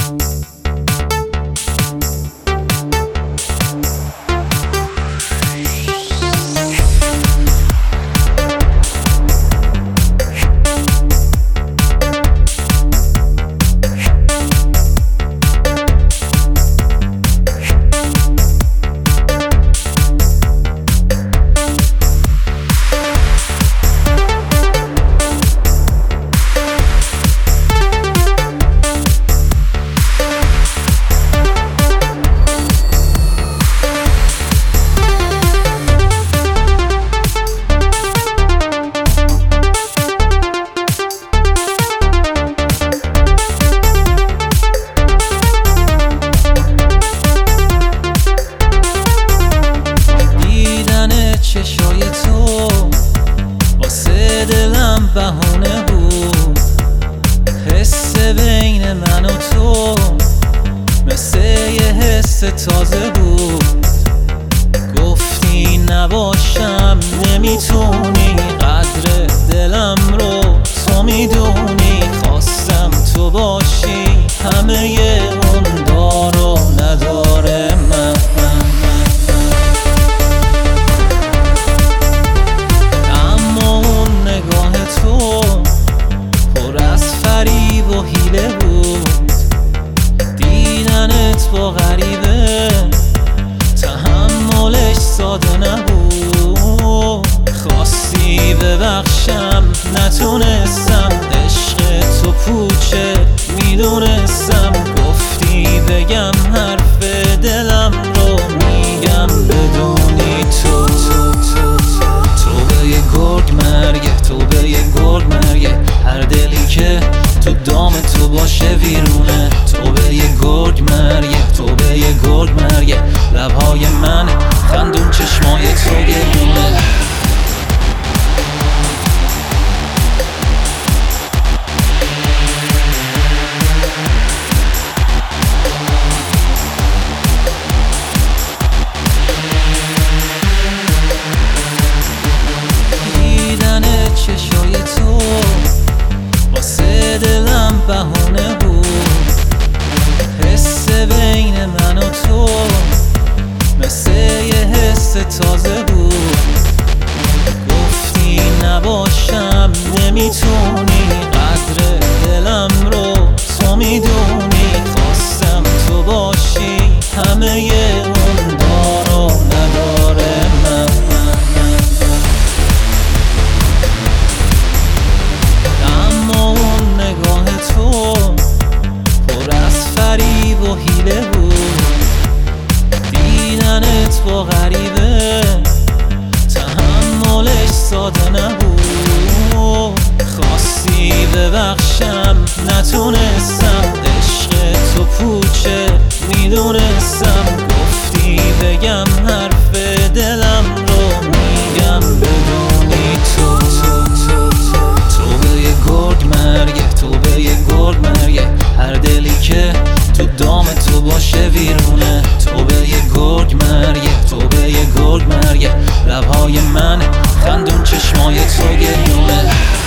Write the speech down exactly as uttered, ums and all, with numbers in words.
چشای تو واسه دلم بهونه بود، حس بین من و تو مثل یه حس تازه بود. گفتی نباشم نمیتونی، قدر دلم رو تو میدونی. خواستم تو باشی همه اون دارو نداره من. فریب و حیله بود، دیدنت با غریبه تحملش ساده نبود. خواستی ببخشم نتونستم، عشق تو پوچه میدونستم. گفتی بگم حرف دلم رو، میگم بدونی تو تو تو تو به یه گرگ مرگه، تو به یه گرگ مرگه. هر دلی که تو دام تو باشه ویرونه، تو به یه گرگ مرگه، تو به یه گرگ مرگه. لبهای من خندون چشمای تو گلونه. دیدن چشای تو واسه دلم بهونه بود، حس بین من و تو مثل یه حس تازه بود. گفتی نباشم نمیتونی، قدر دلم رو تو میدونی. خواستم تو باشی همه اون دارو نداره من. تو پر از فریب و حیله بود، دیدنت با غریبه تحملش ساده نبود. خواستی ببخشم نتونستم، عشق تو پوچه میدونستم. گفتی بگم حرف دلم رو، میگم بدونی تو تو تو تو به یه گرگ مرگه، تو به یه گرگ مرگه. هر دلی که تو دام تو باشه ویرونه، تو به یه گرگ مرگه، تو به یه گرگ مرگه. لبهای من خندون چشمای تو گریونه.